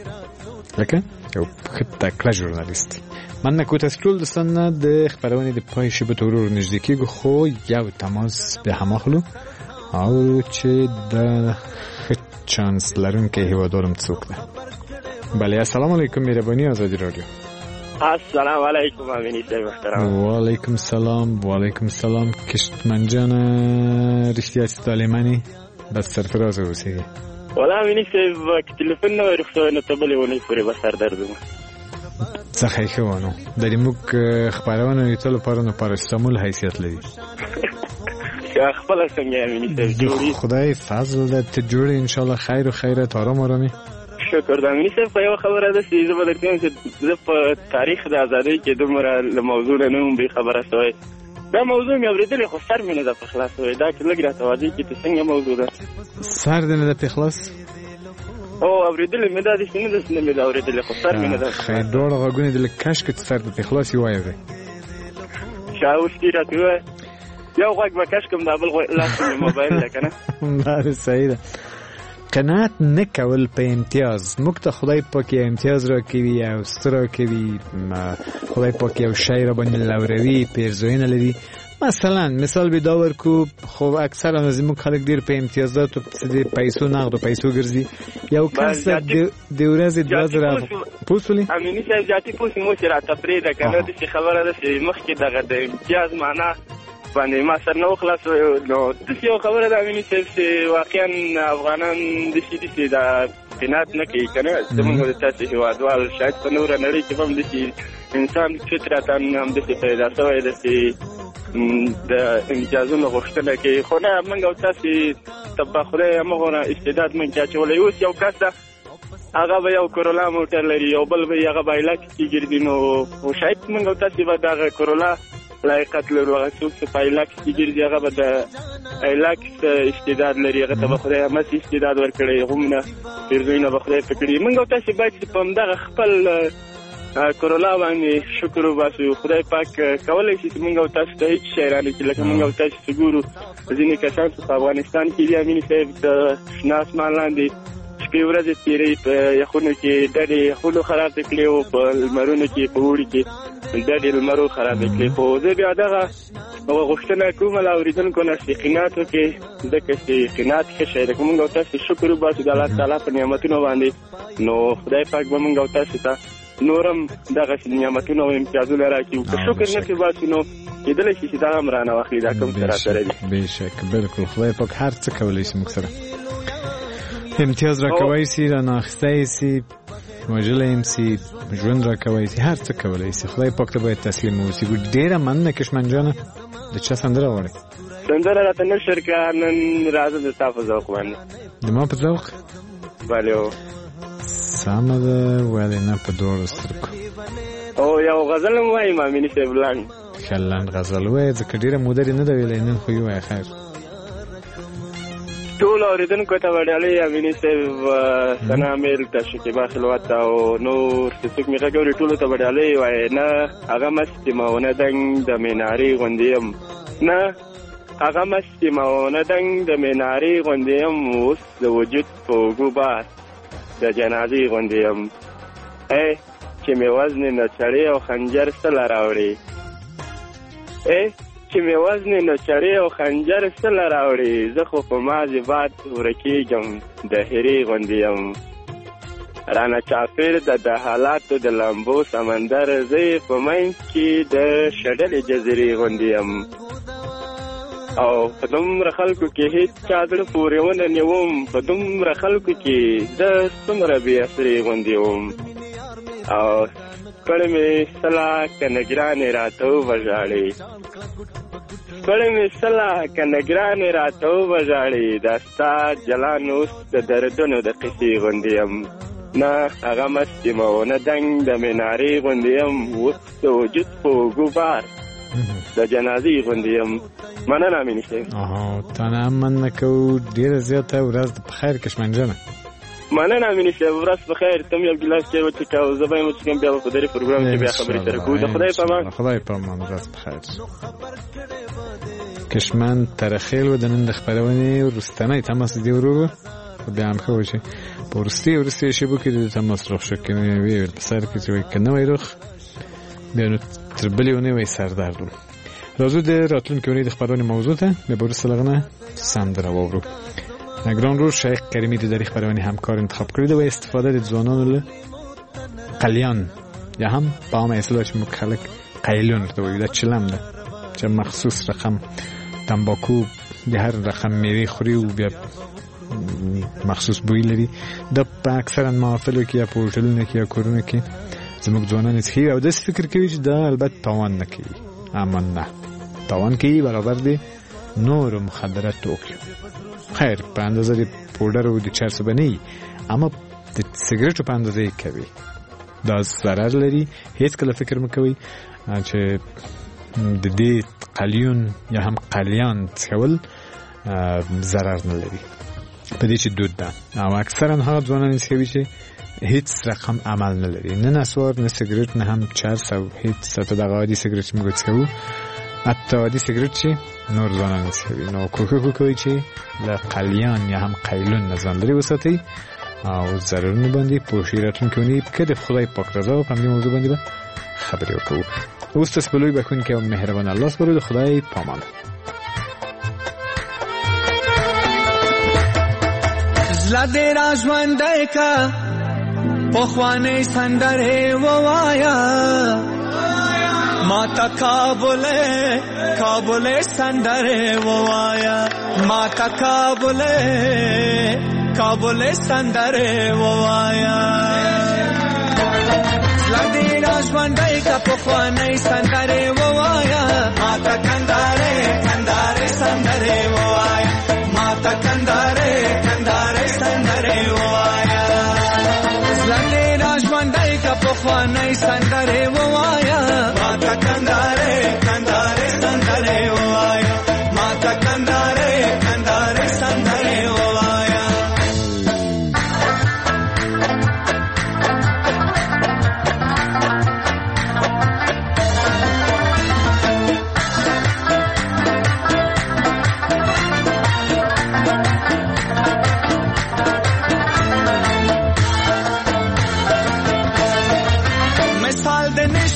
لکه یو تکړه ژورنالیست من نکو تاسو ټول دوستان د خبرونه د پای شپه تورور نږدې کېږو خو یو تماس به هم اخلو او چې د چانس لرونکي هیوادارم څوک ده. بله السلام علیکم مهربانی آزادی رادیو. السلام علیکم امینی صاحب محترم. و علیکم سلام و علیکم سلام کشتمن جان رشتیا طالمانی بس سرفراز اوسیږي. ولا امینی صاحب تلیفون نو رخصت نه تبلې ونی پورې بس سر درد مو. څه خیخونو د موږ خبرونه یې ټول پرونه پارستامول حیثیت لري. خپل څنګه امینی صاحب جوړي خدای فضل دې ته جوړي ان شاء الله خیر او خیرات آرام آرامي. شکر د امینی صاحب په یو خبره ده چې زه به درته چې زه په تاریخ د ازادۍ کې دومره له موضوع نه نوم به خبره شوی. دا موضوع مې اورېدلې خو سر مې نه ده په خلاص وای دا چې لږ راته واضح کړي چې څنګه موضوع ده. سر دې نه ده په خلاص او اورېدلې مې دا دې نه ده مې دا اورېدلې خو سر مې نه ده. خیر ډوړ غوګونې د کش کې سر دې په خلاص وایي. شاوس کې راته یو غوږ به کش کوم دا بل غوږ لاس مې موبایل ده که نه. دا صحیح ده. قناعت نه کول په امتیاز موږ ته خدای پاک یو امتیاز راکوي او ستر راکوي خدای پاک یو شی را باندې لوروي پیرزوینه لري. مثلا مثال به دا ورکو خو اکثرا از موږ خلک ډیر په امتیازات او د پیسو نقد او پیسو ګرځي. یو کس د ورځې دوه زره پوسولي امینی صاحب جاتی پوسې مو چې راته پرېږده که نه داسې خبره ده چې مخکې دغه د امتیاز معنا باندې ما سر نه خلاص نو داسې یو خبره ده امینی صاحب چې واقعا افغانان داسې داسې دا قناعت نه کوي که نه زموږ د تاسې هېوادوال شاید په نوره نړۍ کې به هم داسې انسان فطرتا هم داسې پیدا شوی داسې د امتیازونو غوښتنه کوي خو نه موږ او تاسې ته په خدای همغونه استعداد موږ کې اچولی. اوس یو کس ده هغه به یو کرولا موټر لري یو بل به هغه به علاقې کې ګرځي نو شاید موږ او تاسې به دغه کرولا لایقت لرو هغه څوک چې په علاقې کې ګرځي هغه به د ایلاکس استعداد لري هغه ته به خدای هماسې استعداد ورکړی غومونه پیرزویونه به خدای پکړي موږ او تاسې باید چې په همدغه خپل کرولا باندې شکر وباسو خدای پاک کولی شي چې موږ او تاسو ته هېڅ شی رانکړي لکه موږ او تاسو چې ګورو ځینې کسان چې په افغانستان کې دي امین صاحب د شنه اسمان لاندې شپې ورځې تېروي په یخونو کې ډډې یخونو خرابې کړې وو په لمرونو کې په اوړي کې ډډې لمرو خرابې کړې خو زه بیا دغه غوښتنه کومه له اورېدونکو نه چې قناعت وکړي ځکه چې قناعت ښه شی دی که موږ او تاسو شکر وباسو د الله تعالی په نعمتونو باندې نو خدای پاک به موږ او تاسو ته نورم دغه نعمتونه او امتیازونه راکړي که شکر نه وباسو نو کېدلی شي چې دا هم رانه واخلي دا کوم څه راسره دي بېشک بلکل خدای پاک هر څه کولی شي موږ سره امتیاز راکوی شي رانه اخیستی شي وژلی هم شي ژوند راکوی شي هر څه کولی شي خدای پاک ته باید تسلیم واوسي ډېره مننه کشمن جانه د چا سندره غواړې سندره راته نشر که نن راځه د تا په ذوق باندې د ما په ذوق بلې سمه ده ولې نه په دواړو سترګو او یو غزل هم وایم امیني صاحب لنډ ښه لنډ غزل ووایه ځکه ډېره موده دې نه ده ویلی نن خو یې ووایه خیر ټول اورېدونکو ته به ډالۍ امیني صاحب ثنا میل ته شکیبا خلوت او نور چې څوک مې غږ اوري ټولو ته به ډالۍ وایي نه هغه مست یم او نه دنګ د مینارې غوندې یم نه هغه مست یم او نه دنګ د مینارې غوندې یم اوس د وجود په اوږو بار د جنازې غوندې یم ای چې مې وزنې نه چړې او خنجر سله راوړې ای چې مې وزنې نو چړې او خنجر سله راوړې زه خو په مازې باد ورکېږم د هرې غوندې یم رانه چاپېر د د حالاتو د لمبو سمندر زه یې په منځ کې د شډلې جزیرې غوندې یم او په دومره خلکو کې هېڅ چا زړه پورې ونه نیوم په دومره خلکو کې زه څومره بې اثرې غوندې وم او کړې مې سلا که نګرانې راته وبژاړې کړې مې سلا که نګرانې راته وبژاړې دا ستا جلان اوس د دردونو د قصې غوندې یم نه هغه مست یم او نه دنګ د مینارې غوندې یم اوس د وجود په اوږو بار د جنازې غوندې یم مننه امیني صاحب اها تا نه هم مننه کوو ډېره زیاته ورځ په خیر کشمن جانه مننه امیني صاحب ورځ په خیر ته م یو ګیلاس چای وڅښه او زه به یم وڅښم بیا به په دغې پروګرام کې بیا خبرې سره کوو د خدای په امان خدای په امان ورځ په خیر کشمن ترخیل و د نن د خپرونې وروستنی تماس دی ورو بیا هم ښه وشي په وروستي وروستي شیبو کې د تماس رخ شکنې ویل په سر کې چې وایي که نه وای رخ بیا نو تر بلې ونې وایي سر درد وم راځو د راتلونکې اونۍ د خپرونې موضوع ته بیا به وروسته له هغه نه سندره واورو ګران رور شیخ کریمي د دې خپرونې همکار انتخاب کړی دی و استفاده د ځوانانو له قلیان یا هم په عامه اصطلاح چې موږ خلک قیلون ورته وایو دا چلم ده چې مخصوص رقم تنباکو د هر رقم میوې خوري او بیا مخصوص بوی لري دا په اکثرا محافلو کې یا په هوټلونو کې یا کورونو کې زموږ ځوانان څښي او داسې فکر کوي چې دا البته تاوان نه کوي اما نه تاوان کوي برابر دی نور مخدرات توکي خیر په اندازه د پودر او د چرس بنئ اما د سیګریټو په اندازه کوي دا ضرر لري هیڅ کله فکر مکوي چې د دې قلیون یا هم قلیان څول ضرر نه لري په دې چې دود ده او اکثرا هغه ځوانان چې هیڅ رقم عمل نه لري نه نسوار نه سیګریټ نه هم چرس او هیڅ څه دغه عادي سیګریټ موږ څکو حتی عادي سیګریټ چې نور ځوانان څکوي نو کوکو کوي چې له قلیان یا هم قیلون نه ځان لري وساتي او ضررونه باندې پوښی راتلونکي کې د خدای پاک رضا په دې موضوع باندې خبرې وکړو اوس تاسو بلوي بکون کې مهربان الله سپارو د خدای پامان زلا دې راژوندای کا پخوانه سندره ووایا ماتا کابله کابله سندره ووایا ماتا کابله کابله سندره ووایا زلندی راژوندای کا پخوانه سندره ووایا ماتا کنداره کنداره سندره ووایا ماتا کنداره کنداره سندره ووایا زلندی راژوندای کا پخوانه سندره ووایا ماتا کنداره کنداره سندره ووایا ماتا کنداره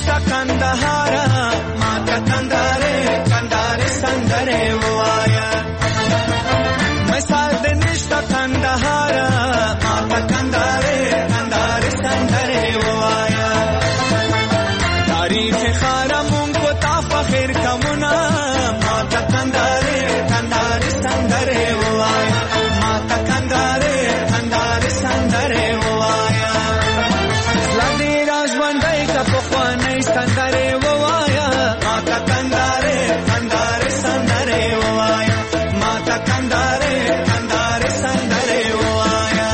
نشتا کندهارا ماتا کنداره کنداره سندره وایا مثال د نشتا کندهارا ماتا کنداره کنداره سندره وایا تاریخ خارمون کو تا فخر کمونا ماتا کنداره کنداره سندره وایا ماتا کنداره کنداره سندره وایا لدی راجوندای کا پخوانی سندره وایا ماتا کنداره کنداره سندره وایا ماتا کنداره کنداره سندره وایا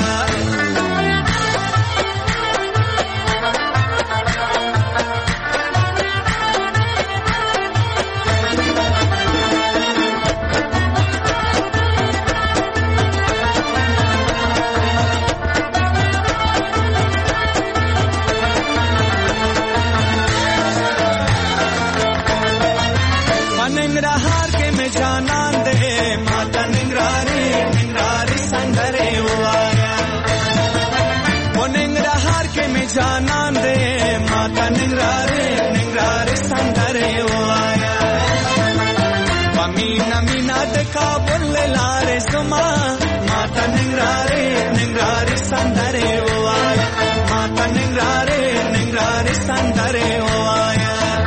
नंगरहार के में जानन दे माता निंगरारी निंगरारी संदरे वाया वो नंगरहार के में जानन दे माता निंगरारी निंगरारी संदरे वाया पमीना मीना दे काबुल लारे सुमा माता निंगरारी निंगरारी संदरे वाया माता निंगरारी निंगरारी संदरे वाया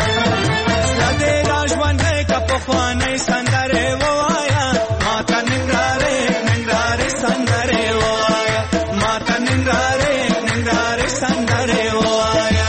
पखवाने संदरे वाया माता निंगरारे निंगरारे संदरे वाया माता निंगरारे निंगरारे संदरे वाया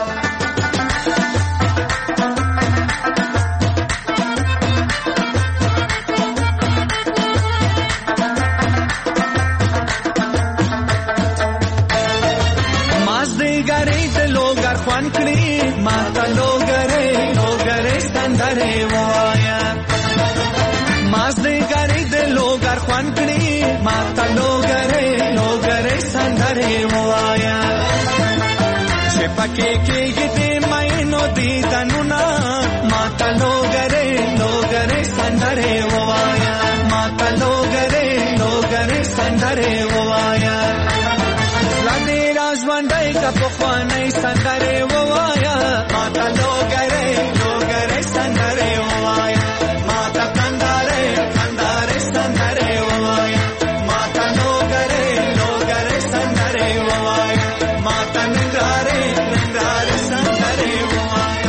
माजदे गरे ते लोगर ख्वानकली माता लोगरे लोगरे संदरे वाया माजदे गरे ते लोगर ख्वानकली माता लोगरे लोगरे संदरे वाया शेपके के गिते मैनो दी तनुना माता लोगरे लोगरे संदरे वाया माता लोगरे लोगरे संदरे वाया लदे राजवंडई का पखवाने संदरे वाया माता लोगरे लोगरे संदरे वाया माता कंदारे कंदारे संदरे वाया माता लोगरे लोगरे संदरे वाया माता निंगरारे निंगरारे संदरे वाया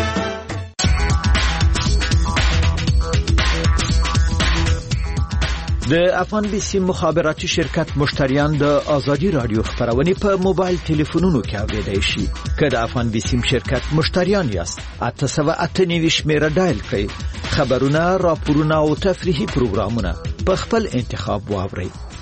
د افغان بیسي مخابراتي شرکت مشتریان د ازادي رادیو خبرونه په موبایل ټلیفونونو کې اوریدای شي. که د افغان بیسي شرکت مشتریان یاست، اته سوه اته نوي شمیره ډایل کړئ. خبرونه، راپورونه او تفریحي پروګرامونه په خپل انتخاب واورئ.